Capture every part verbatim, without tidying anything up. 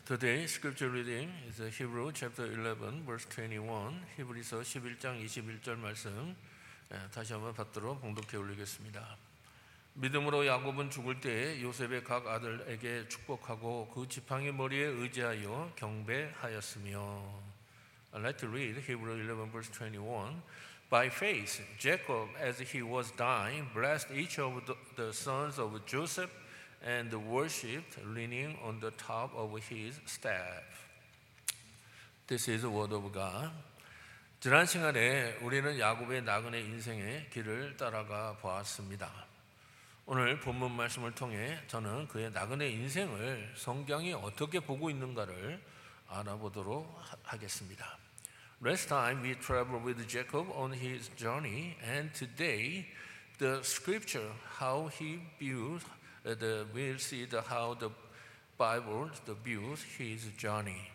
Today's scripture reading is Hebrew chapter eleven verse twenty-one. 히브리서 십일 장 이십일 절 말씀 다시 한번 받도록 봉독해 올리겠습니다. 믿음으로 야곱은 죽을 때에 요셉의 각 아들에게 축복하고 그 지팡이 머리에 의지하여 경배하였으며. I'd like to read Hebrew eleven verse twenty-one. By faith, Jacob, as he was dying, blessed each of the, the sons of Joseph and worshipped, leaning on the top of his staff. This is the word of God. 지난 시간에 우리는 야곱의 나그네 인생의 길을 따라가 보았습니다. 오늘 본문 말씀을 통해 저는 그의 나그네 인생을 성경이 어떻게 보고 있는가를 알아보도록 하겠습니다. Last time we traveled with Jacob on his journey, and today the scripture how he views the we'll see the how the Bible the views his journey.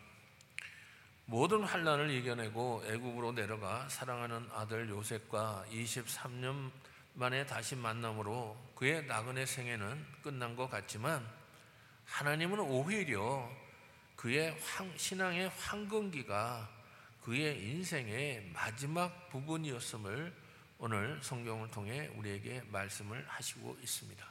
모든 환난을 이겨내고 애굽으로 내려가 사랑하는 아들 요셉과 이십삼 년 만에 다시 만남으로 그의 나그네 생애는 끝난 것 같지만 하나님은 오히려 그의 황, 신앙의 황금기가 그의 인생의 마지막 부분이었음을 오늘 성경을 통해 우리에게 말씀을 하시고 있습니다.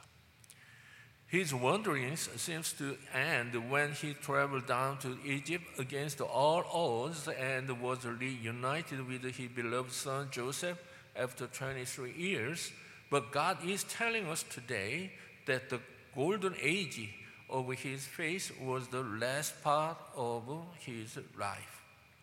His wanderings seems to end when he traveled down to Egypt against all odds and was reunited with his beloved son Joseph after twenty-three years. But God is telling us today that the golden age of his faith was the last part of his life.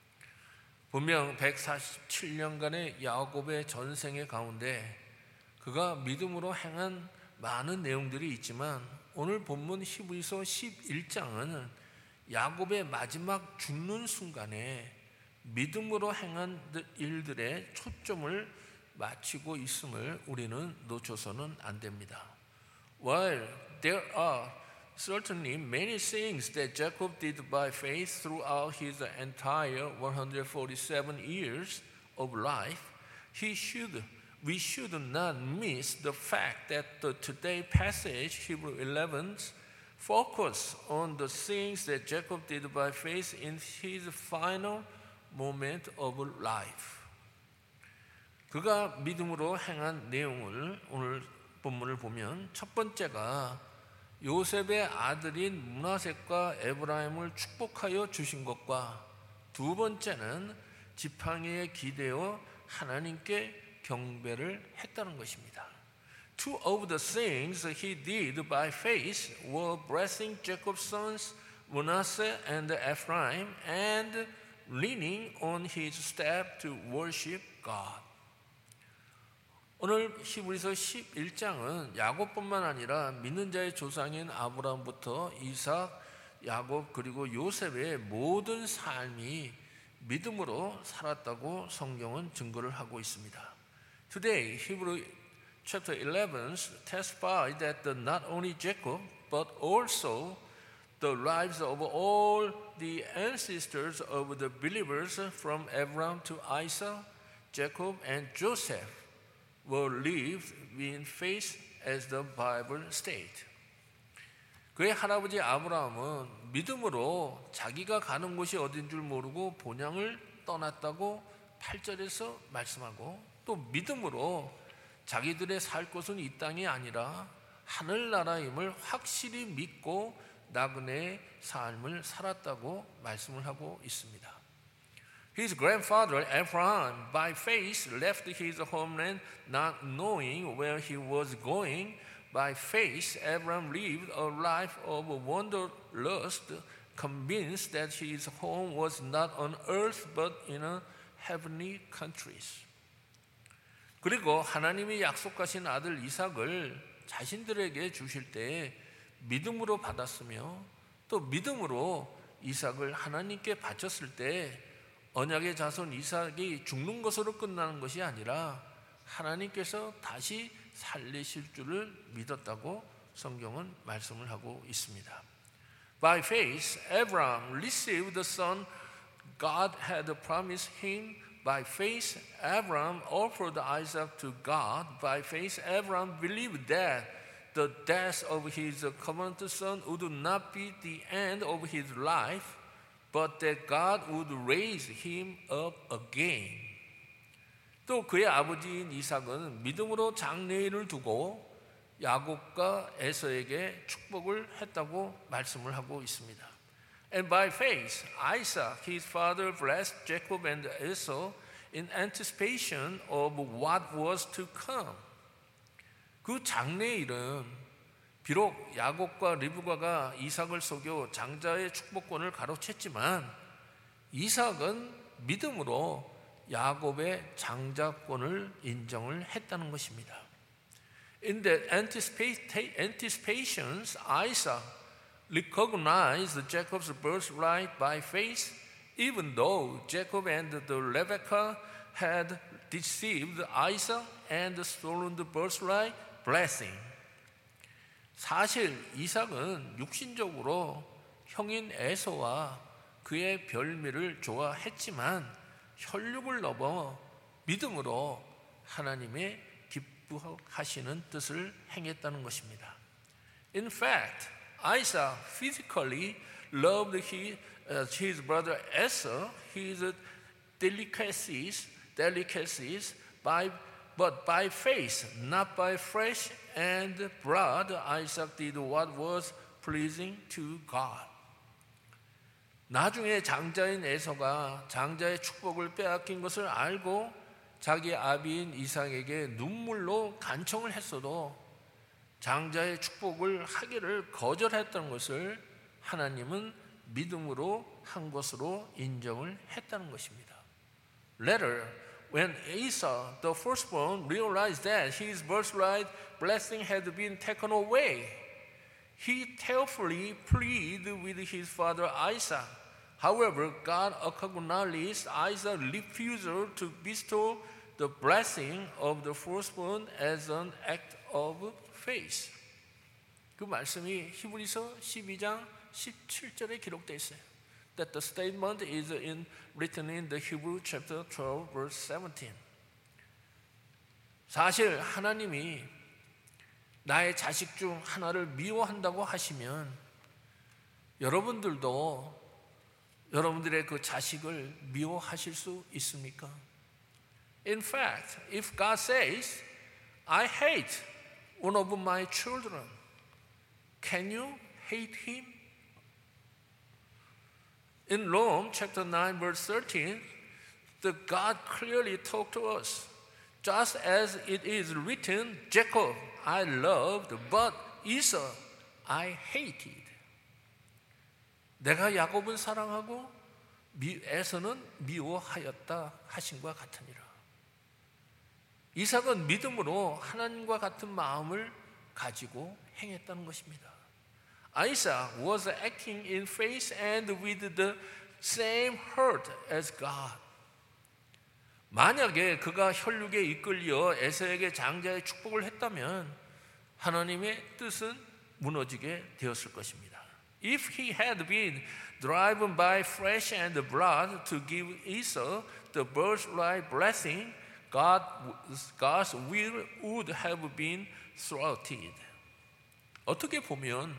분명 백사십칠 년간의 야곱의 전생의 가운데 그가 믿음으로 행한 많은 내용들이 있지만 오늘 본문 히브리서 십일 장은 야곱의 마지막 죽는 순간에 믿음으로 행한 일들의 초점을 맞추고 있음을 우리는 놓쳐서는 안 됩니다. While there are certainly many things that Jacob did by faith throughout his entire one hundred forty-seven years of life, he should we should not miss the fact that the today passage, Hebrew eleven, focus on the things that Jacob did by faith in his final moment of life. 그가 믿음으로 행한 내용을 오늘 본문을 보면 첫 번째가 요셉의 아들인 므낫세과 에브라임을 축복하여 주신 것과 두 번째는 지팡이에 기대어 하나님께 경배를 했다는 것입니다. Two of the things he did by faith were blessing Jacob's sons Manasseh and Ephraim and leaning on his staff to worship God. 오늘 히브리서 십일 장은 야곱뿐만 아니라 믿는 자의 조상인 아브라함부터 이삭, 야곱 그리고 요셉의 모든 삶이 믿음으로 살았다고 성경은 증거를 하고 있습니다. Today, Hebrew chapter eleven testifies that the, not only Jacob but also the lives of all the ancestors of the believers from Abraham to Isaac, Jacob and Joseph were lived in faith as the Bible states. 그의 할아버지 아브라함은 믿음으로 자기가 가는 곳이 어딘 줄 모르고 본향을 떠났다고 팔 절에서 말씀하고 또 믿음으로 자기들의 살 곳은 이 땅이 아니라 하늘나라임을 확실히 믿고 나그네의 삶을 살았다고 말씀을 하고 있습니다. His grandfather Abraham by faith left his homeland not knowing where he was going. By faith Abraham lived a life of wanderlust, convinced that his home was not on earth but in a heavenly countries. 그리고 하나님이 약속하신 아들 이삭을 자신들에게 주실 때 믿음으로 받았으며 또 믿음으로 이삭을 하나님께 바쳤을 때 언약의 자손 이삭이 죽는 것으로 끝나는 것이 아니라 하나님께서 다시 살리실 줄을 믿었다고 성경은 말씀을 하고 있습니다. By faith, Abraham received the son God had promised him. By faith, Abraham offered Isaac to God. By faith, Abraham believed that the death of his covenant son would not be the end of his life, but that God would raise him up again. 또 그의 아버지인 이삭은 믿음으로 장래일을 두고 야곱과 에서에게 축복을 했다고 말씀을 하고 있습니다. And by faith, Isaac, his father, blessed Jacob and Esau in anticipation of what was to come. 그 장래일은 비록 야곱과 리브가가 이삭을 속여 장자의 축복권을 가로챘지만 이삭은 믿음으로 야곱의 장자권을 인정을 했다는 것입니다. In the anticipations, Isaac recognized Jacob's birthright by faith, even though Jacob and the Rebekah had deceived Isaac and stolen the birthright blessing. 사실 이삭은 육신적으로 형인 에서와 그의 별미를 좋아했지만 혈육을 넘어 믿음으로 하나님의 기뻐하시는 뜻을 행했다는 것입니다. In fact, Isaac physically loved his, uh, his brother Esau, his delicacies, delicacies, by, but by faith, not by flesh and blood, Isaac did what was pleasing to God. 나중에 장자인 에서가 장자의 축복을 빼앗긴 것을 알고 자기 아비인 이삭에게 눈물로 간청을 했어도 장자의 축복을 하기를 거절했던 것을 하나님은 믿음으로 한 것으로 인정을 했다는 것입니다. Later, when Esau, the firstborn, realized that his birthright blessing had been taken away, he tearfully pleaded with his father Isaac. However, God acknowledged Isaac's refusal to bestow the blessing of the firstborn as an act of faith. 그 말씀이 히브리서 십이 장 십칠 절에 기록되어 있어요. That the statement is in, written in the Hebrew chapter twelve verse seventeen. 사실 하나님이 나의 자식 중 하나를 미워한다고 하시면 여러분들도 여러분들의 그 자식을 미워하실 수 있습니까? In fact, if God says, I hate one of my children, can you hate him? In Rome chapter nine verse thirteen, the God clearly talked to us. Just as it is written, Jacob I loved, but Esau I hated. 내가 야곱을 사랑하고 에서는 미워하였다 하신과 같으니라. 이삭은 믿음으로 하나님과 같은 마음을 가지고 행했다는 것입니다. Isaac was acting in faith and with the same heart as God. 만약에 그가 혈육에 이끌려 에서에게 장자의 축복을 했다면 하나님의 뜻은 무너지게 되었을 것입니다. If he had been driven by flesh and blood to give Esau the birthright blessing, God, God's will would have been thwarted. 어떻게 보면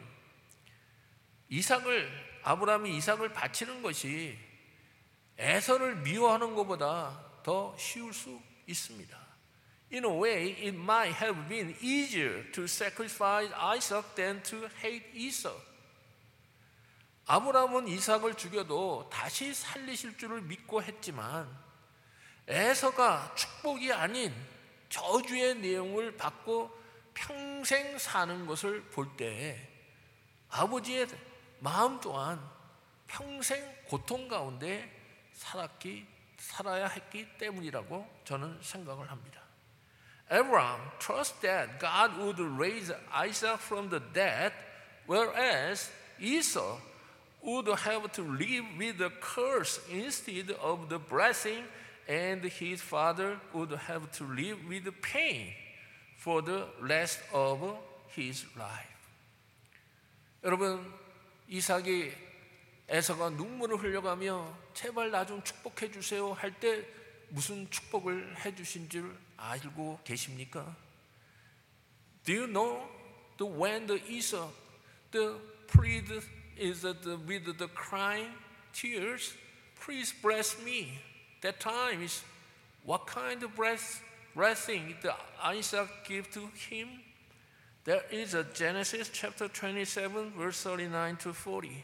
이삭을 아브라함이 이삭을 바치는 것이 에서를 미워하는 것보다 더 쉬울 수 있습니다. In a way, it might have been easier to sacrifice Isaac than to hate Esau. 아브라함은 이삭을 죽여도 다시 살리실 줄을 믿고 했지만 에서가 축복이 아닌 저주의 내용을 받고 평생 사는 것을 볼 때 아버지의 마음 또한 평생 고통 가운데 살았기, 살아야 했기 때문이라고 저는 생각을 합니다. Abraham trusted that God would raise Isaac from the dead, whereas Esau would have to live with the curse instead of the blessing, and his father would have to live with the pain for the rest of his life. 여러분, 이삭이 에서가 눈물을 흘려가며 제발 나 좀 축복해 주세요 할 때 무슨 축복을 해 주신 줄 알고 계십니까? Do you know the when the Esau the plead is that the, with the crying tears, please bless me. That time is what kind of bless, blessing did Isaac give to him? There is a Genesis chapter twenty-seven verse thirty-nine to forty.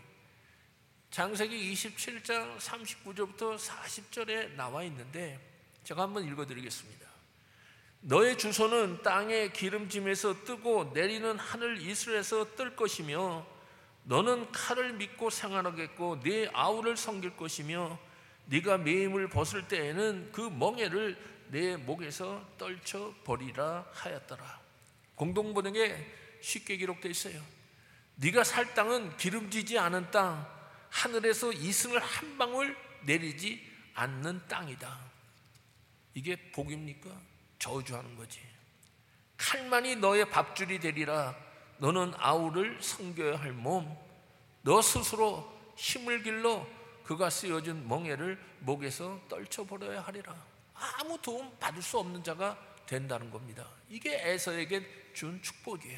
창세기 이십칠 장 삼십구 절부터 사십 절에 나와 있는데 제가 한번 읽어드리겠습니다. 너의 주소는 땅의 기름짐에서 뜨고 내리는 하늘 이슬에서 뜰 것이며 너는 칼을 믿고 생활하겠고 네 아우를 섬길 것이며 네가 매임을 벗을 때에는 그 멍에를 내 목에서 떨쳐버리라 하였더라. 공동번역에 쉽게 기록되어 있어요. 네가 살 땅은 기름지지 않은 땅, 하늘에서 이슬을 한 방울 내리지 않는 땅이다. 이게 복입니까? 저주하는 거지. 칼만이 너의 밥줄이 되리라. 너는 아우를 섬겨야 할 몸, 너 스스로 힘을 길러 그가 쓰여준 멍에를 목에서 떨쳐버려야 하리라. 아무 도움 받을 수 없는 자가 된다는 겁니다. 이게 에서에게 준 축복이야.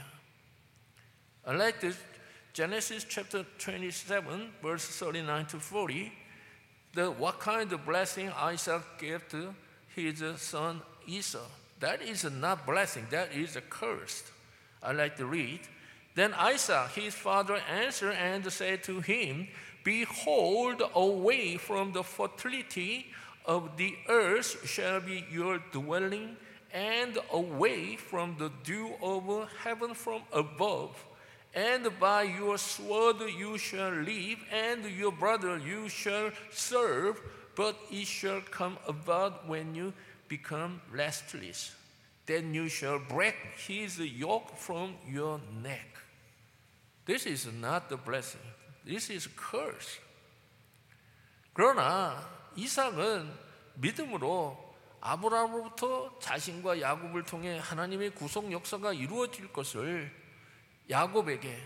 I like this Genesis chapter twenty-seven verse thirty-nine to forty. The what kind of blessing Isaac gave to his son Esau. That is not blessing, that is a curse. I like to read. Then Isaac his father answered and said to him, behold, away from the fertility of the earth shall be your dwelling, and away from the dew of heaven from above. And by your sword you shall live, and your brother you shall serve, but it shall come about when you become restless. Then you shall break his yoke from your neck. This is not the blessing. This is a curse. 그러나 이삭은 믿음으로 아브라함으로부터 자신과 야곱을 통해 하나님의 구속 역사가 이루어질 것을 야곱에게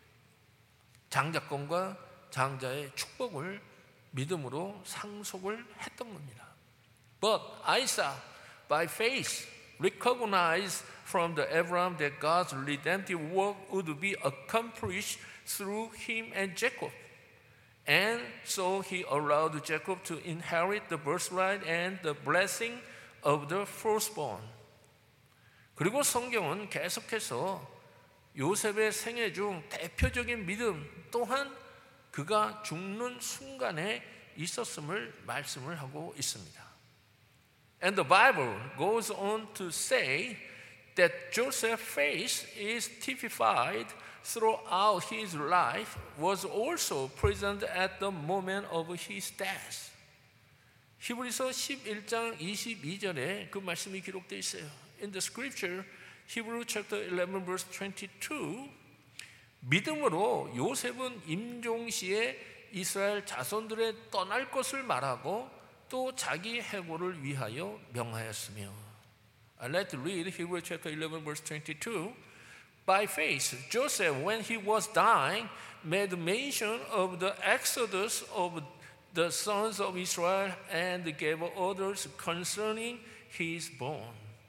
장자권과 장자의 축복을 믿음으로 상속을 했던 겁니다. But Isaac, by faith, recognized from the Abraham that God's redemptive work would be accomplished through him and Jacob. And so he allowed Jacob to inherit the birthright and the blessing of the firstborn. 그리고 성경은 계속해서 요셉의 생애 중 대표적인 믿음 또한 그가 죽는 순간에 있었음을 말씀을 하고 있습니다. And the Bible goes on to say that Joseph's faith is typified throughout his life, was also present at the moment of his death. 히브리서 십일 장 이십이 절에 그 말씀이 기록되어 있어요. In the scripture, Hebrew chapter eleven verse twenty-two, 믿음으로 요셉은 임종시에 이스라엘 자손들의 떠날 것을 말하고 또 자기 해고를 위하여 명하였으며. I like to read Hebrew chapter eleven verse twenty-two. By faith, Joseph, when he was dying, made mention of the exodus of the sons of Israel and gave orders concerning his bone.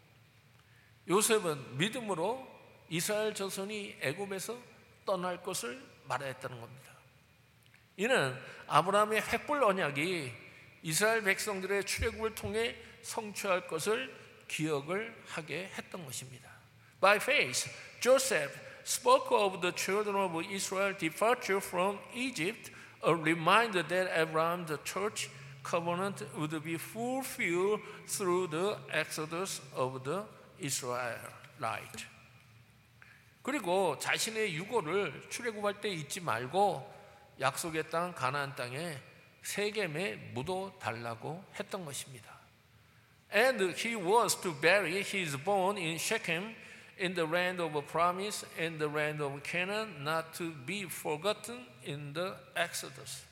요셉은 믿음으로 이스라엘 자손이 애굽에서 떠날 것을 말하였다는 겁니다. 이는 아브라함의 횃불 언약이 이스라엘 백성들의 출애굽을 통해 성취할 것을 기억을 하게 했던 것입니다. By faith, Joseph spoke of the children of Israel's departure from Egypt, a reminder that Abraham, the church covenant, would be fulfilled through the exodus of the Israelite. 그리고 자신의 유고를 출애굽할 때 잊지 말고 약속의 땅 가나안 땅에 세겜에 묻어 달라고 했던 것입니다. And he was to bury his bone in Shechem, in the land of promise, in the land of Canaan, not to be forgotten in the Exodus.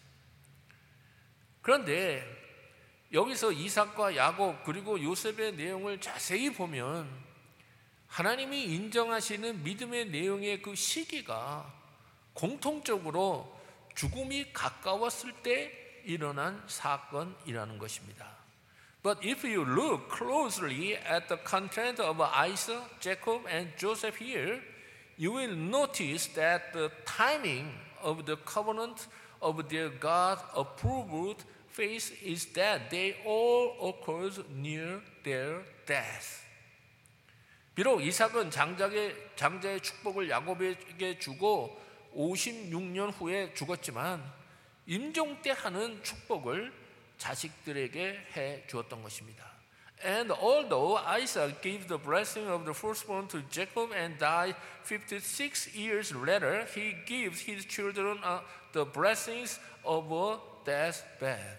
그런데 여기서 이삭과 야곱 그리고 요셉의 내용을 자세히 보면 하나님이 인정하시는 믿음의 내용의 그 시기가 공통적으로 죽음이 가까웠을 때 일어난 사건이라는 것입니다. But if you look closely at the content of Isaac, Jacob, and Joseph here, you will notice that the timing of the covenant of their God-approved faith is that they all occurs near their death. 비록 이삭은 장자의, 장자의 축복을 야곱에게 주고 오십육 년 후에 죽었지만 임종 때 하는 축복을 자식들에게 해 주었던 것입니다. And although Isaac gave the blessing of the firstborn to Jacob and died fifty-six years later, he gives his children uh, the blessings of a deathbed.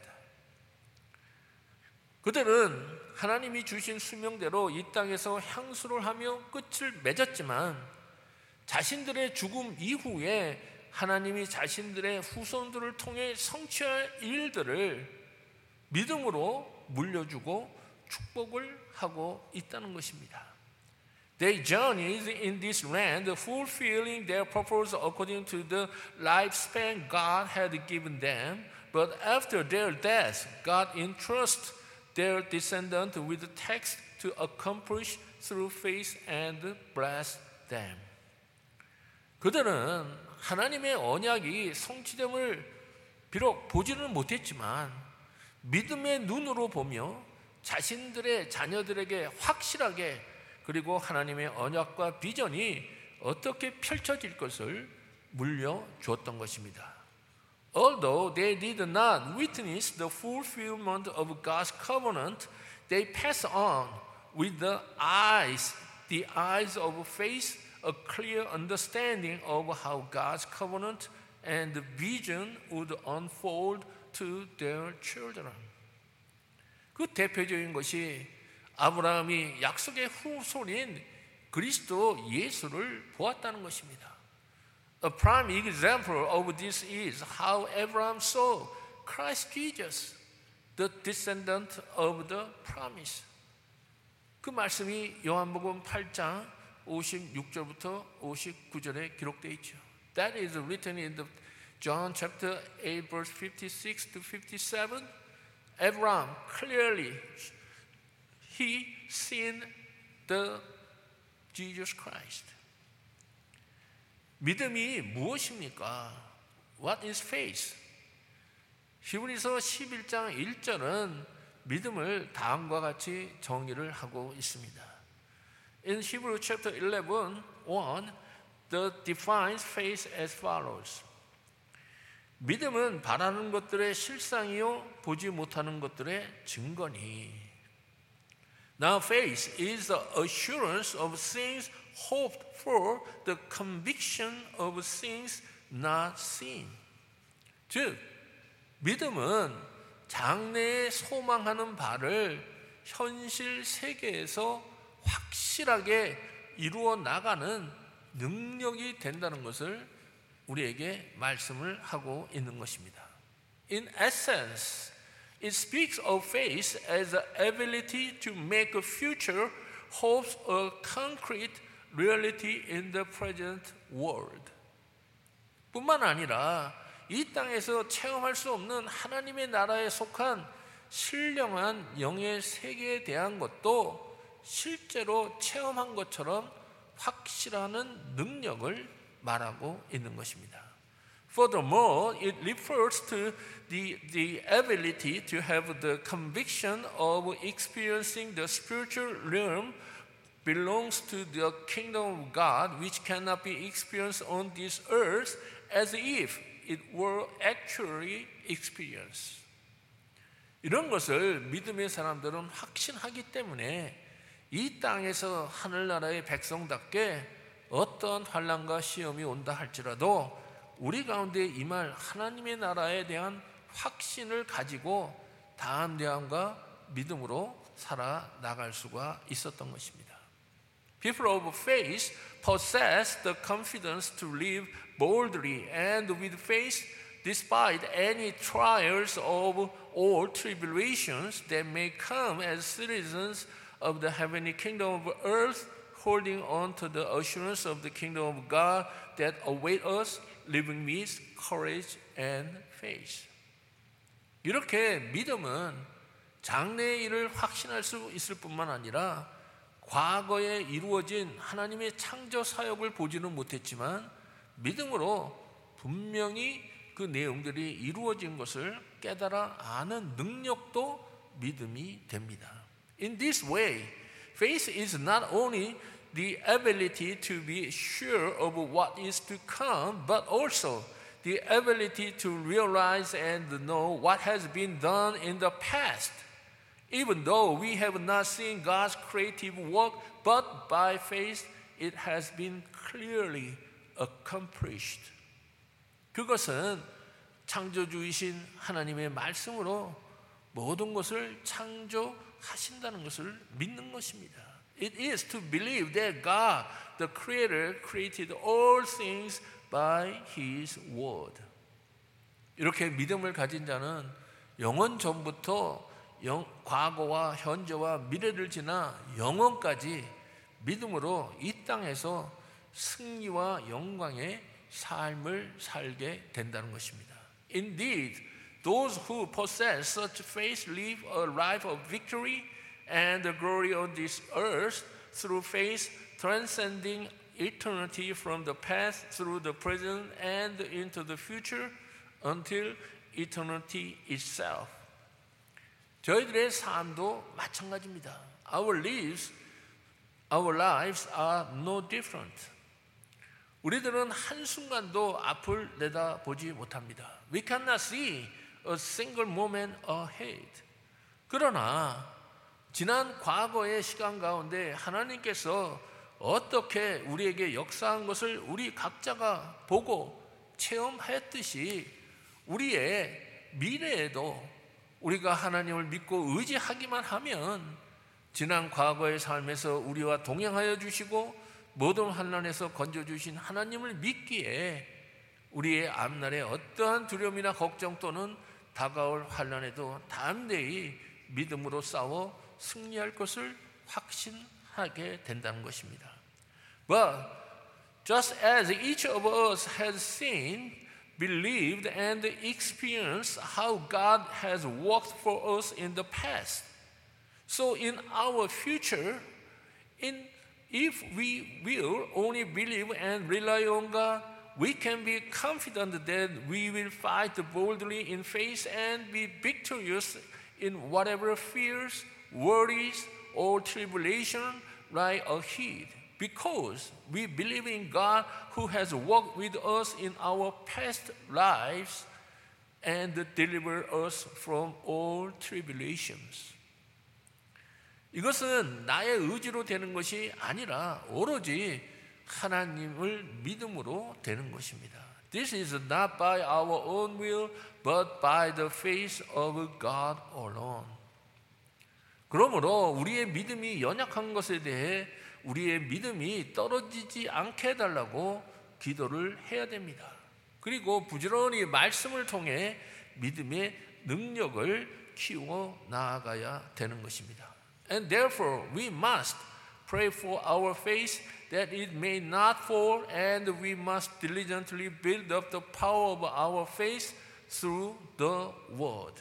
그들은 하나님이 주신 수명대로 이 땅에서 향수를 하며 끝을 맺었지만 자신들의 죽음 이후에 하나님이 자신들의 후손들을 통해 성취할 일들을 믿음으로 물려주고 축복을 하고 있다는 것입니다. They journeyed in this land, fulfilling their purpose according to the lifespan God had given them. But after their death, God entrusts their descendants with the task to accomplish through faith and bless them. 그들은 하나님의 언약이 성취됨을 비록 보지는 못했지만 믿음의 눈으로 보며 자신들의 자녀들에게 확실하게 그리고 하나님의 언약과 비전이 어떻게 펼쳐질 것을 물려주었던 것입니다. Although they did not witness the fulfillment of God's covenant, they passed on with the eyes, the eyes of faith, a clear understanding of how God's covenant and the vision would unfold to their children. 그 대표적인 것이 아브라함이 약속의 후손인 그리스도 예수를 보았다는 것입니다. A prime example of this is how Abraham saw Christ Jesus, the descendant of the promise. 그 말씀이 요한복음 팔 장 오십육 절부터 오십구 절에 기록되어 있죠. That is written in the John chapter eight verse fifty-six to fifty-seven. Abraham clearly he seen the Jesus Christ. 믿음이 무엇입니까? What is faith? 히브리서 십일 장 일 절은 믿음을 다음과 같이 정의를 하고 있습니다. In Hebrew chapter eleven, one, the defines faith as follows. 믿음은 바라는 것들의 실상이요 보지 못하는 것들의 증거니. Now faith is the assurance of things hoped for, the conviction of things not seen. 즉, 믿음은 장래에 소망하는 바를 현실 세계에서 확실하게 이루어 나가는 능력이 된다는 것을 우리에게 말씀을 하고 있는 것입니다. In essence, it speaks of faith as the ability to make a future hopes a concrete reality in the present world. 뿐만 아니라 이 땅에서 체험할 수 없는 하나님의 나라에 속한 신령한 영의 세계에 대한 것도 실제로 체험한 것처럼 확실하는 능력을 말하고 있는 것입니다. Furthermore, it refers to the, the ability to have the conviction of experiencing the spiritual realm belongs to the kingdom of God, which cannot be experienced on this earth as if it were actually experienced. 이런 것을 믿음의 사람들은 확신하기 때문에 이 땅에서 하늘나라의 백성답게 어떤 환난과 시험이 온다 할지라도 우리 가운데 임할 하나님의 나라에 대한 확신을 가지고 담대함과 믿음으로 살아나갈 수가 있었던 것입니다. People of faith possess the confidence to live boldly and with faith despite any trials of or tribulations that may come as citizens of the heavenly kingdom of earth, holding on to the assurance of the kingdom of God that await us, living with courage and faith. 이렇게 믿음은 장래의 일을 확신할 수 있을 뿐만 아니라 과거에 이루어진 하나님의 창조 사역을 보지는 못했지만 믿음으로 분명히 그 내용들이 이루어진 것을 깨달아 아는 능력도 믿음이 됩니다. In this way, faith is not only the ability to be sure of what is to come, but also the ability to realize and know what has been done in the past. Even though we have not seen God's creative work, but by faith it has been clearly accomplished. 그것은 창조주이신 하나님의 말씀으로 모든 것을 창조하신다는 것을 믿는 것입니다. It is to believe that God, the Creator, created all things by His word. 이렇게 믿음을 가진 자는 영원 전부터 영, 과거와 현재와 미래를 지나 영원까지 믿음으로 이 땅에서 승리와 영광의 삶을 살게 된다는 것입니다. Indeed, those who possess such faith live a life of victory and glory on this earth through faith, transcending eternity from the past through the present and into the future until eternity itself. 저희들의 삶도 마찬가지입니다. Our lives, our lives are no different. 우리들은 한순간도 앞을 내다보지 못합니다. We cannot see a single moment ahead. 그러나 지난 과거의 시간 가운데 하나님께서 어떻게 우리에게 역사한 것을 우리 각자가 보고 체험했듯이 우리의 미래에도 우리가 하나님을 믿고 의지하기만 하면 지난 과거의 삶에서 우리와 동행하여 주시고 모든 환난에서 건져주신 하나님을 믿기에 우리의 앞날에 어떠한 두려움이나 걱정 또는 다가올 환난에도 담대히 믿음으로 싸워 승리할 것을 확신하게 된다는 것입니다. But just as each of us has seen, believed and experienced how God has worked for us in the past, so in our future, in if we will only believe and rely on God, we can be confident that we will fight boldly in faith and be victorious in whatever fears, worries, or tribulation lie ahead. Because we believe in God who has worked with us in our past lives and delivered us from all tribulations. 이것은 나의 의지로 되는 것이 아니라 오로지 하나님을 믿음으로 되는 것입니다. This is not by our own will, but by the faith of God alone. 그러므로 우리의 믿음이 연약한 것에 대해 우리의 믿음이 떨어지지 않게 해달라고 기도를 해야 됩니다. 그리고 부지런히 말씀을 통해 믿음의 능력을 키워 나아가야 되는 것입니다. And therefore we must pray for our faith that it may not fall, and we must diligently build up the power of our faith through the word.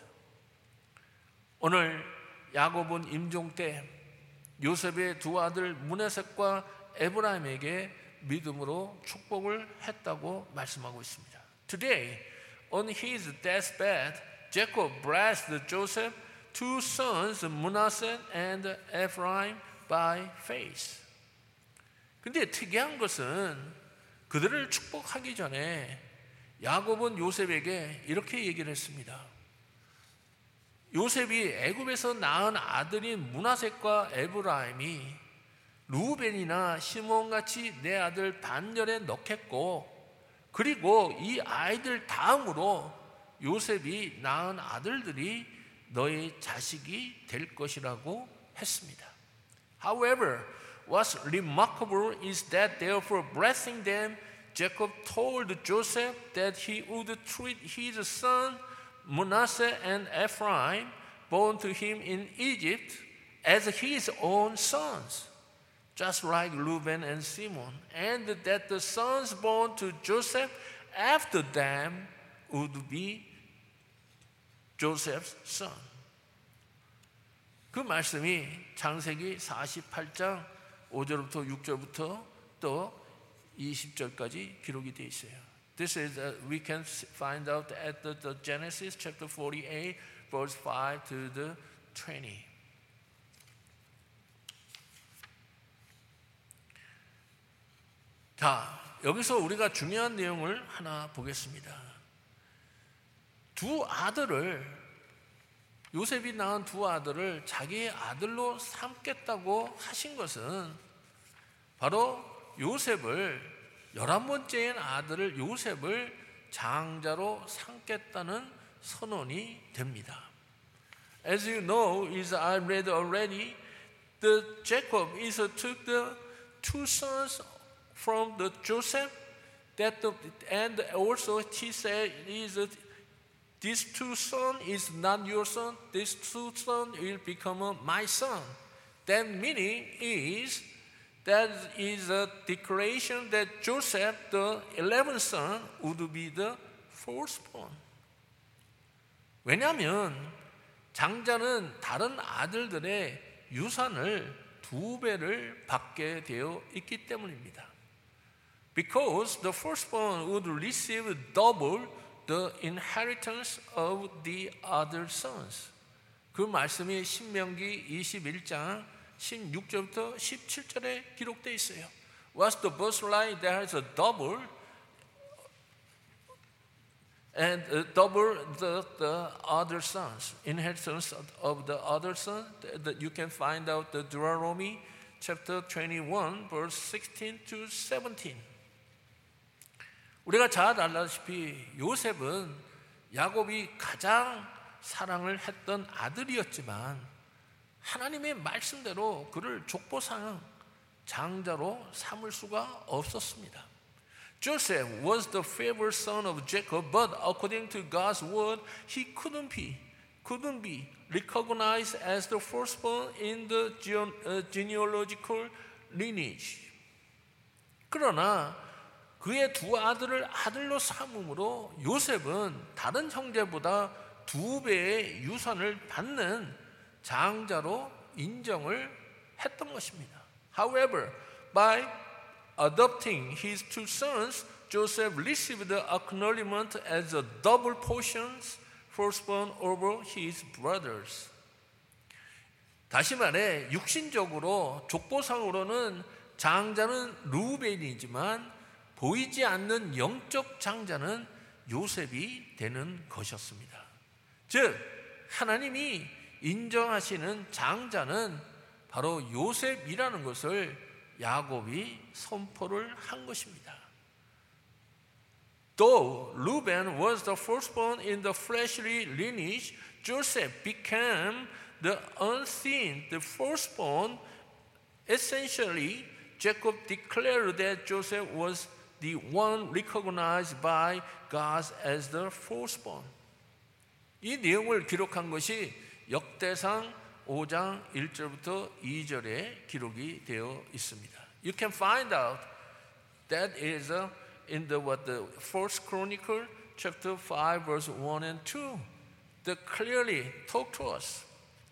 오늘 야곱은 임종 때 요셉의 두 아들 므낫셋과 에브라임에게 믿음으로 축복을 했다고 말씀하고 있습니다. Today, on his deathbed, Jacob blessed Joseph, two sons, Manasseh and Ephraim, by faith. 근데 특이한 것은 그들을 축복하기 전에 야곱은 요셉에게 이렇게 얘기를 했습니다. 요셉이 애굽에서 낳은 아들인 므낫셋과 에브라임이 루벤이나 시몬같이 내 아들 단열에 넣겠고, 그리고 이 아이들 다음으로 요셉이 낳은 아들들이 너의 자식이 될 것이라고 했습니다. However, what's remarkable is that therefore blessing them, Jacob told Joseph that he would treat his son Manasseh and Ephraim, born to him in Egypt, as his own sons, just like Reuben and Simon, and that the sons born to Joseph after them would be Joseph's son. 그 말씀이 창세기 사십팔 장 오 절부터 육 절부터 또 이십 절까지 기록이 되어 있어요. This is uh, we can find out at the, the Genesis chapter forty-eight verse five to the twenty. 자, 여기서 우리가 중요한 내용을 하나 보겠습니다. 두 아들을 요셉이 낳은 두 아들을 자기의 아들로 삼겠다고 하신 것은 바로 요셉을 열한 번째인 아들을 요셉을 장자로 삼겠다는 선언이 됩니다. As you know, as I read already, the Jacob is took the two sons from the Joseph, that the, and also he said is this two son is not your son. This two son will become my son. That meaning is that is a declaration that Joseph, the eleventh son, would be the firstborn. 왜냐하면 장자는 다른 아들들의 유산을 두 배를 받게 되어 있기 때문입니다. Because the firstborn would receive double the inheritance of the other sons. 그 말씀이 신명기 이십일 장 십육 절부터 십칠 절에 기록되어 있어요. What's the birthright that has a double and uh, double the, the other sons, inheritance of the other sons? That you can find out the Deuteronomy chapter twenty-one verse sixteen to seventeen. 우리가 잘 알다시피 요셉은 야곱이 가장 사랑을 했던 아들이었지만 하나님의 말씀대로 그를 족보상 장자로 삼을 수가 없었습니다. Joseph was the favorite son of Jacob, but according to God's word, he couldn't be, couldn't be recognized as the firstborn in the genealogical lineage. 그러나 그의 두 아들을 아들로 삼음으로 요셉은 다른 형제보다 두 배의 유산을 받는 장자로 인정을 했던 것입니다. However, by adopting his two sons, Joseph received the acknowledgement as a double portions firstborn over his brothers. 다시 말해 육신적으로 족보상으로는 장자는 루벤이지만 보이지 않는 영적 장자는 요셉이 되는 것이었습니다. 즉 하나님이 인정하시는 장자는 바로 요셉이라는 것을 야곱이 선포를 한 것입니다. Though Reuben was the firstborn in the fleshly lineage, Joseph became the unseen, the firstborn. Essentially, Jacob declared that Joseph was the one recognized by God as the firstborn. 이 내용을 기록한 것이 역대상 오 장 일 절부터 이 절에 기록이 되어 있습니다. You can find out that is in the what the First Chronicle chapter five verse one and two. That clearly talk to us.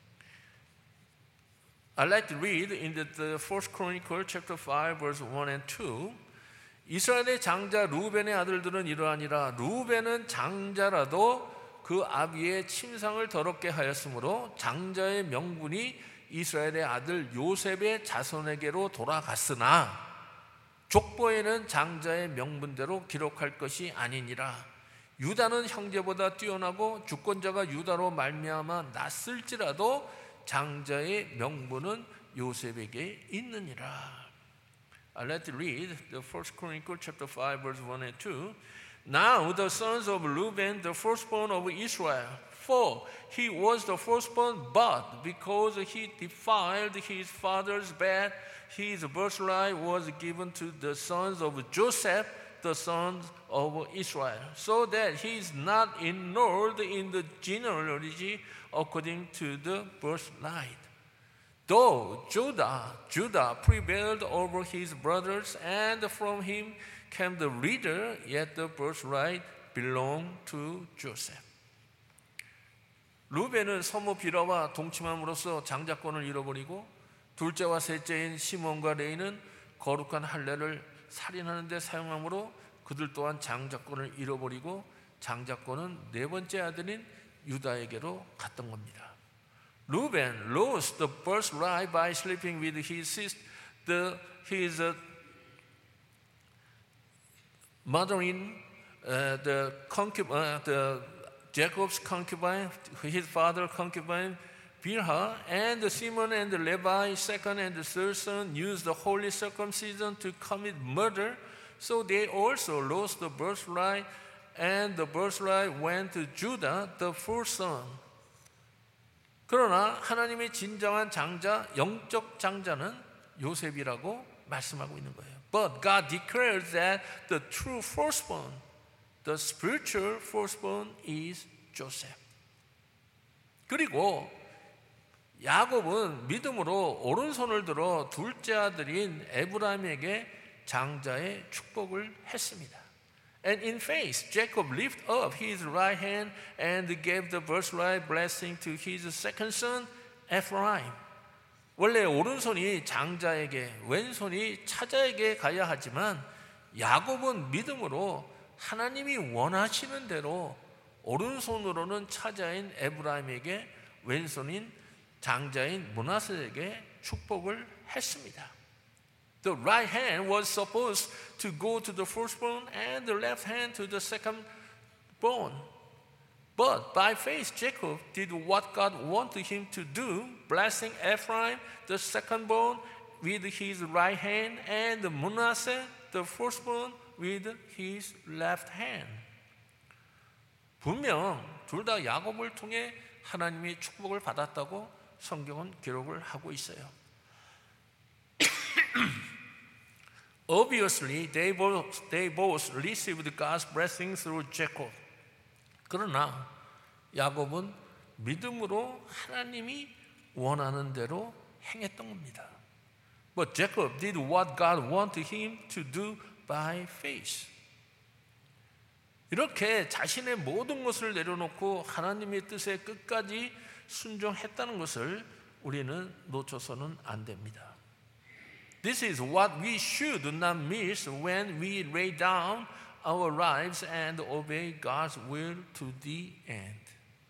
I'd like to read in the, the First Chronicle chapter five verse one and two. 이스라엘의 장자 루벤의 아들들은 이러하니라. 루벤은 장자라도 그 아비의 침상을 더럽게 하였으므로 장자의 명분이 이스라엘의 아들 요셉의 자손에게로 돌아갔으나 족보에는 장자의 명분대로 기록할 것이 아니니라. 유다는 형제보다 뛰어나고 주권자가 유다로 말미암아 낫을지라도 장자의 명분은 요셉에게 있느니라. I'd like to read the First Chronicle chapter five verse one and two. Now the sons of Reuben, the firstborn of Israel, for he was the firstborn, but because he defiled his father's bed, his birthright was given to the sons of Joseph, the sons of Israel, so that he is not enrolled in the genealogy according to the birthright. Though Judah, Judah prevailed over his brothers, and from him came the leader, yet the birthright belonged to Joseph. 루벤은 성모 비라와 동침함으로써 장자권을 잃어버리고 둘째와 셋째인 시몬과 레이는 거룩한 할례를 살인하는 데 사용함으로 그들 또한 장자권을 잃어버리고 장자권은 네 번째 아들인 유다에게로 갔던 겁니다. 루벤 lost the birthright by sleeping with his sister, the, his uh, mother-in, uh, the concubine, uh, the Jacob's concubine, his father's concubine, Bilhah, and Simon and Levi, second and the third son, used the holy circumcision to commit murder, so they also lost the birthright, and the birthright went to Judah, the first son. 그러나 하나님의 진정한 장자, 영적 장자는 요셉이라고 말씀하고 있는 거예요. But God declares that the true firstborn, the spiritual firstborn is Joseph. 그리고 야곱은 믿음으로 오른손을 들어 둘째 아들인 에브라임에게 장자의 축복을 했습니다. And in faith, Jacob lifted up his right hand and gave the birthright blessing to his second son, Ephraim. 원래 오른손이 장자에게, 왼손이 차자에게 가야 하지만 야곱은 믿음으로 하나님이 원하시는 대로 오른손으로는 차자인 에브라임에게, 왼손인 장자인 므낫세에게 축복을 했습니다. The right hand was supposed to go to the firstborn and the left hand to the secondborn. But by faith, Jacob did what God wanted him to do, blessing Ephraim, the secondborn, with his right hand, and Manasseh, the firstborn, with his left hand. 분명 둘 다 야곱을 통해 하나님의 축복을 받았다고 성경은 기록을 하고 있어요. Obviously, they both, they both received God's blessing through Jacob. 그러나 야곱은 믿음으로 하나님이 원하는 대로 행했던 겁니다. But Jacob did what God wanted him to do by faith. 이렇게 자신의 모든 것을 내려놓고 하나님의 뜻에 끝까지 순종했다는 것을 우리는 놓쳐서는 안 됩니다. This is what we should not miss when we lay down our lives and obey God's will to the end.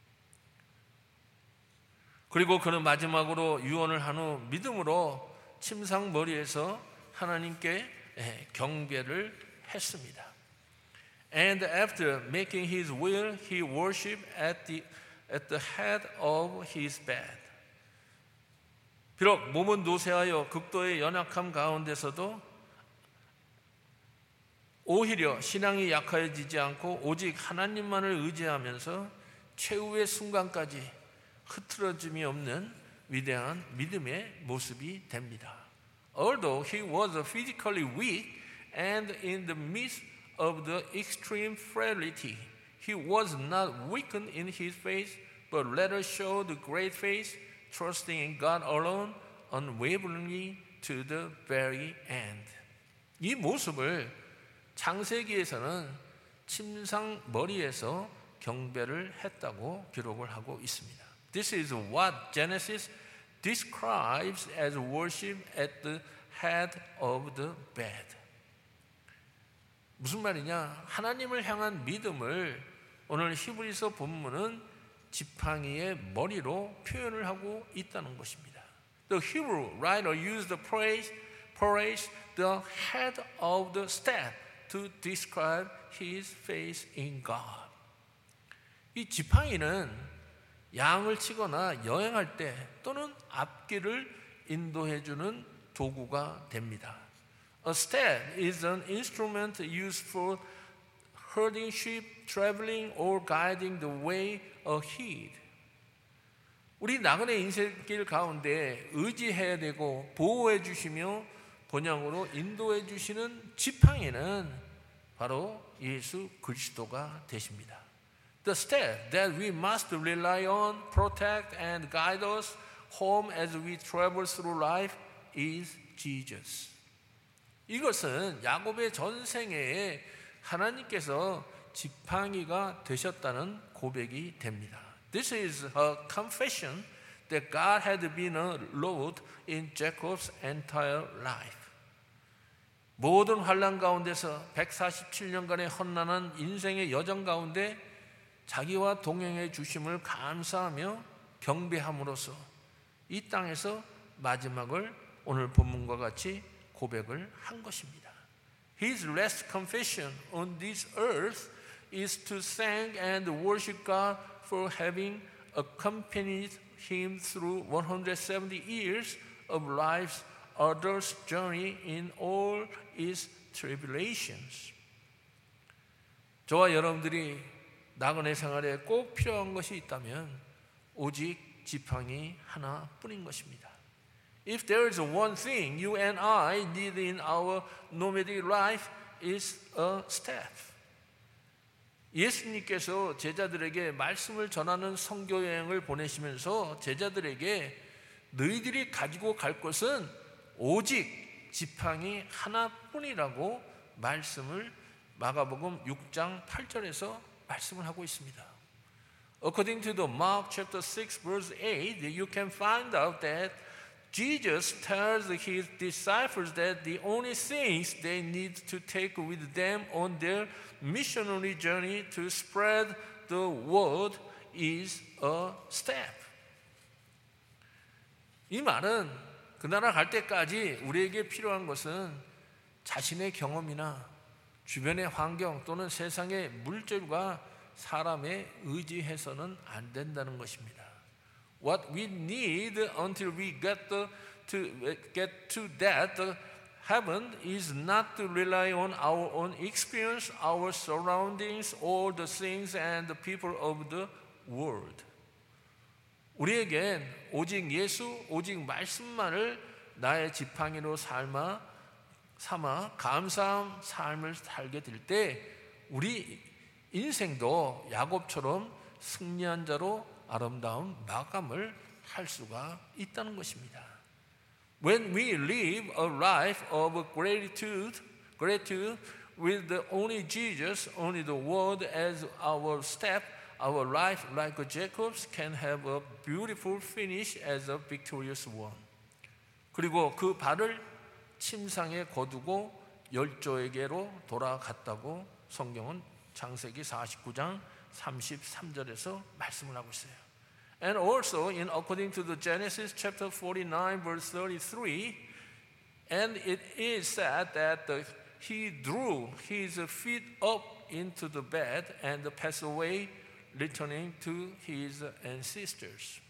그리고 그는 마지막으로 유언을 한 후 믿음으로 침상머리에서 하나님께 경배를 했습니다. And after making his will, he worshipped at the, at the head of his bed. 비록 몸은 노쇠하여 극도의 연약함 가운데서도 오히려 신앙이 약해지지 않고 오직 하나님만을 의지하면서 최후의 순간까지 흐트러짐이 없는 위대한 믿음의 모습이 됩니다. Although he was physically weak and in the midst of the extreme frailty, he was not weakened in his faith, but rather showed great faith, trusting in God alone, unwaveringly to the very end. 이 모습을 창세기에서는 침상 머리에서 경배를 했다고 기록을 하고 있습니다. This is what Genesis describes as worship at the head of the bed. 무슨 말이냐? 하나님을 향한 믿음을 오늘 히브리서 본문은 지팡이의 머리로 표현을 하고 있다는 것입니다. The Hebrew writer used the phrase, phrase the head of the staff to describe his faith in God. 이 지팡이는 양을 치거나 여행할 때 또는 앞길을 인도해주는 도구가 됩니다. A staff is an instrument used for herding sheep, traveling, or guiding the way ahead. 우리 나그네 인생길 가운데 의지해야 되고 보호해 주시며 본향으로 인도해 주시는 지팡이는 바로 예수 그리스도가 되십니다. The staff that we must rely on, protect and guide us home as we travel through life is Jesus. 이것은 야곱의 전생애에 하나님께서 지팡이가 되셨다는 고백이 됩니다. This is her confession that God had been a Lord in Jacob's entire life. 모든 환난 가운데서 백사십칠 년간의 험난한 인생의 여정 가운데 자기와 동행해 주심을 감사하며 경배함으로써 이 땅에서 마지막을 오늘 본문과 같이 고백을 한 것입니다. His last confession on this earth is to thank and worship God for having accompanied him through one hundred seventy years of life's arduous journey in all its tribulations. 저와 여러분들이 나그네 생활에 꼭 필요한 것이 있다면 오직 지팡이 하나뿐인 것입니다. If there is one thing you and I need in our nomadic life, is a staff. 예수님께서 제자들에게 말씀을 전하는 선교 여행을 보내시면서 제자들에게 너희들이 가지고 갈 것은 오직 지팡이 하나뿐이라고 말씀을 마가복음 육 장 팔 절에서 말씀을 하고 있습니다. According to the Mark chapter six verse eight, you can find out that Jesus tells his disciples that the only things they need to take with them on their missionary journey to spread the word is a staff. 이 말은 그 나라 갈 때까지 우리에게 필요한 것은 자신의 경험이나 주변의 환경 또는 세상의 물질과 사람에 의지해서는 안 된다는 것입니다. What we need until we get the, to get to that heaven is not to rely on our own experience, our surroundings, all the things and the people of the world. 우리에겐 오직 예수, 오직 말씀만을 나의 지팡이로 삶아 삼아 감사한 삶을 살게 될 때 우리 인생도 야곱처럼 승리한 자로 아름다운 마감을 할 수가 있다는 것입니다. When we live a life of gratitude, gratitude with the only Jesus, only the Word as our step, our life, like Jacob's, can have a beautiful finish as a victorious one. 그리고 그 발을 침상에 거두고 열조에게로 돌아갔다고 성경은 창세기 사십구 장 삼십삼 절에서 말씀을 하고 있어요. And also in according to the Genesis chapter forty-nine verse thirty-three, and it is said that the, he drew his feet up into the bed and passed away, returning to his ancestors.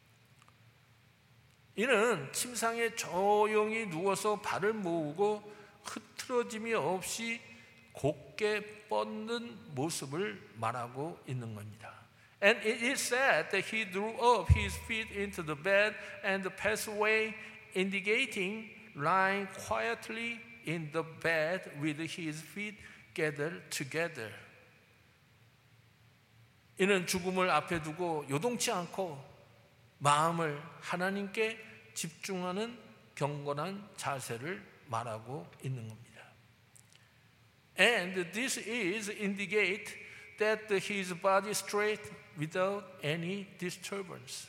이는 침상에 조용히 누워서 발을 모으고 흐트러짐이 없이 곧게 뻗는 모습을 말하고 있는 겁니다. And it is said that he drew up his feet into the bed and passed away, indicating lying quietly in the bed with his feet gathered together. 이는 죽음을 앞에 두고 요동치 않고 마음을 하나님께 집중하는 경건한 자세를 말하고 있는 겁니다. And this is indicate that his body straight without any disturbance.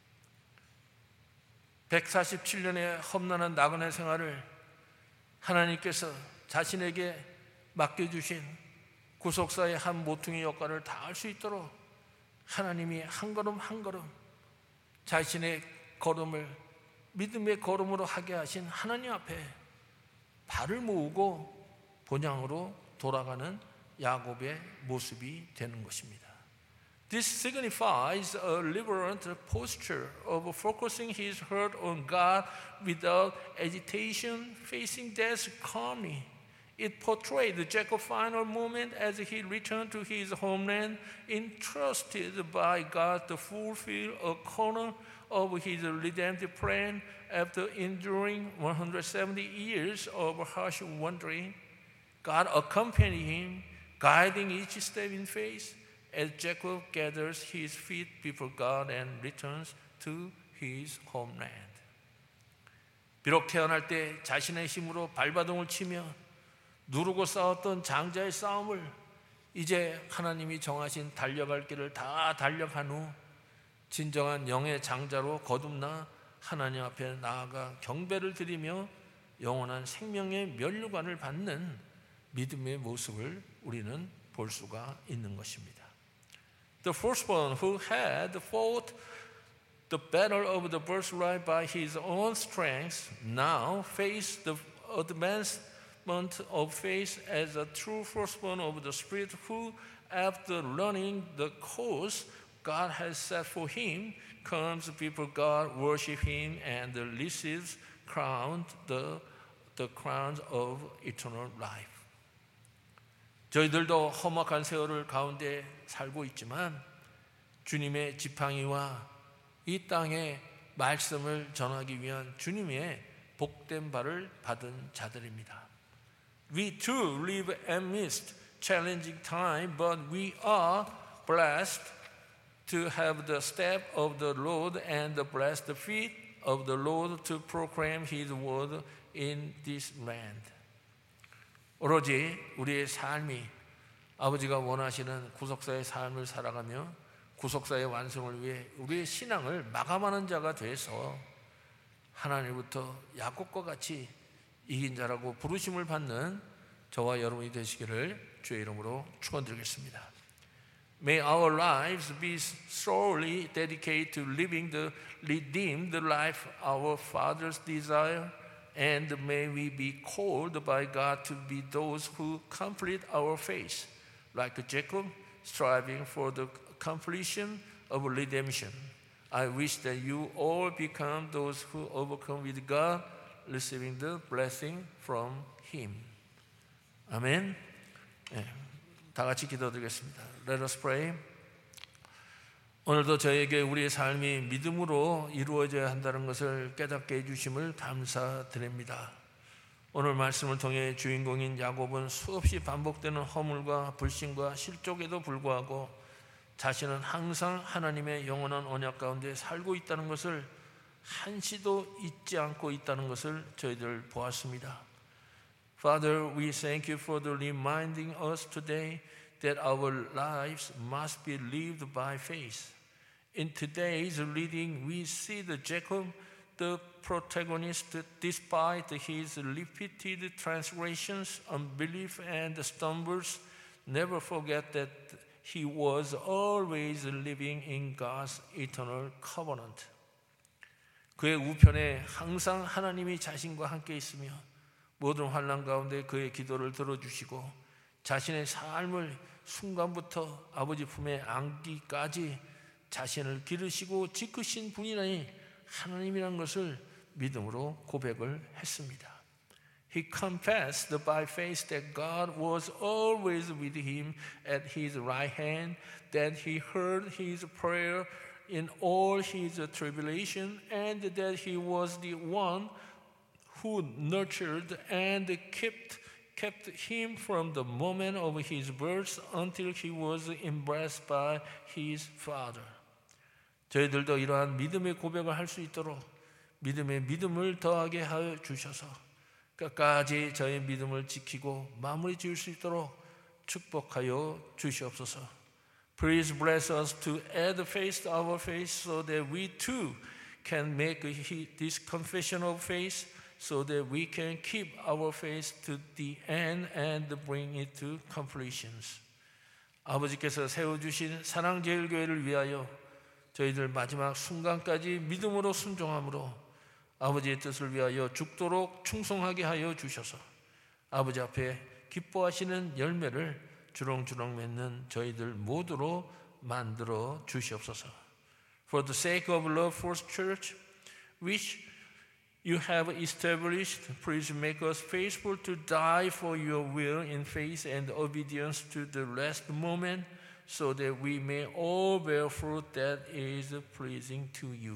백사십칠 년의 험난한 나그네 생활을 하나님께서 자신에게 맡겨주신 구속사의 한 모퉁이 역할을 다 할 수 있도록 하나님이 한 걸음 한 걸음 자신의 걸음을 믿음의 걸음으로 하게 하신 하나님 앞에 발을 모으고 본향으로 돌아가는 야곱의 모습이 되는 것입니다. This signifies a reverent posture of focusing his heart on God without agitation, facing death calmly. It portrayed Jacob's final moment as he returned to his homeland, entrusted by God to fulfill a corner of his redemptive plan after enduring one hundred seventy years of harsh wandering. God accompanied him, guiding each step in faith as Jacob gathers his feet before God and returns to his homeland. 비록 태어날 때 자신의 힘으로 발바둥을 치며 누르고 싸웠던 장자의 싸움을 이제 하나님이 정하신 달려갈 길을 다 달려간 후 진정한 영의 장자로 거듭나 하나님 앞에 나아가 경배를 드리며 영원한 생명의 면류관을 받는 믿음의 모습을 우리는 볼 수가 있는 것입니다. The firstborn who had fought the battle of the birthright by his own strength now faced the advancement of faith as a true firstborn of the Spirit who, after running the course God has set for him, comes before God, worship him, and receives crowned the, the crowns of eternal life. 저희들도 험악한 세월을 가운데 살고 있지만 주님의 지팡이와 이 땅의 말씀을 전하기 위한 주님의 복된 발을 받은 자들입니다. We too live amidst challenging time, but we are blessed to have the step of the Lord and the blessed feet of the Lord to proclaim His word in this land. 오로지 우리의 삶이 아버지가 원하시는 구속사의 삶을 살아가며 구속사의 완성을 위해 우리의 신앙을 마감하는 자가 돼서 하나님부터 야곱과 같이 이긴 자라고 부르심을 받는 저와 여러분이 되시기를 주의 이름으로 축원드리겠습니다. May our lives be solely dedicated to living the redeemed life our fathers desire, and may we be called by God to be those who complete our faith, like Jacob, striving for the completion of redemption. I wish that you all become those who overcome with God, receiving the blessing from Him. 아멘. 네, 다 같이 기도드리겠습니다. Let us pray. 오늘도 저에게 우리의 삶이 믿음으로 이루어져야 한다는 것을 깨닫게 해주심을 감사드립니다. 오늘 말씀을 통해 주인공인 야곱은 수없이 반복되는 허물과 불신과 실족에도 불구하고 자신은 항상 하나님의 영원한 언약 가운데 살고 있다는 것을 한시도 잊지 않고 있다는 것을 저희들 보았습니다. Father, we thank you for the reminding us today that our lives must be lived by faith. In today's reading, we see the Jacob, the protagonist, despite his repeated transgressions, unbelief, and stumbles, never forget that he was always living in God's eternal covenant. 그의 우편에 항상 하나님이 자신과 함께 있으며 모든 환난 가운데 그의 기도를 들어주시고 자신의 삶을 순간부터 아버지 품에 안기까지 자신을 기르시고 지키신 분이라니 하나님이라는 것을 믿음으로 고백을 했습니다. He confessed by faith that God was always with him at his right hand, that he heard his prayer in all his tribulation, and that he was the one who nurtured and kept, kept him from the moment of his birth until he was embraced by his father. 저희들도 이러한 믿음의 고백을 할 수 있도록 믿음의 믿음을 더하게 하여 주셔서 끝까지 저의 믿음을 지키고 마무리 지을 수 있도록 축복하여 주시옵소서. Please bless us to add faith to our faith so that we too can make this confession of faith so that we can keep our faith to the end and bring it to completions. 아버지께서 세워주신 사랑제일교회를 위하여 저희들 마지막 순간까지 믿음으로 순종함으로 아버지의 뜻을 위하여 죽도록 충성하게 하여 주셔서 아버지 앞에 기뻐하시는 열매를 주렁주렁 맺는 저희들 모두로 만들어 주시옵소서. For the sake of love for the church, which you have established, please make us faithful to die for your will in faith and obedience to the last moment, so that we may all bear fruit that is pleasing to you.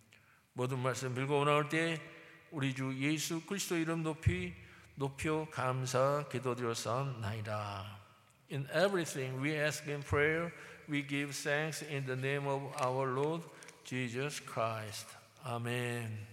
모든 말씀 읽어 나올 때 우리 주 예수 그리스도 이름 높이 높여 감사 기도드렸사옵나이다. In everything we ask in prayer, we give thanks in the name of our Lord Jesus Christ. Amen.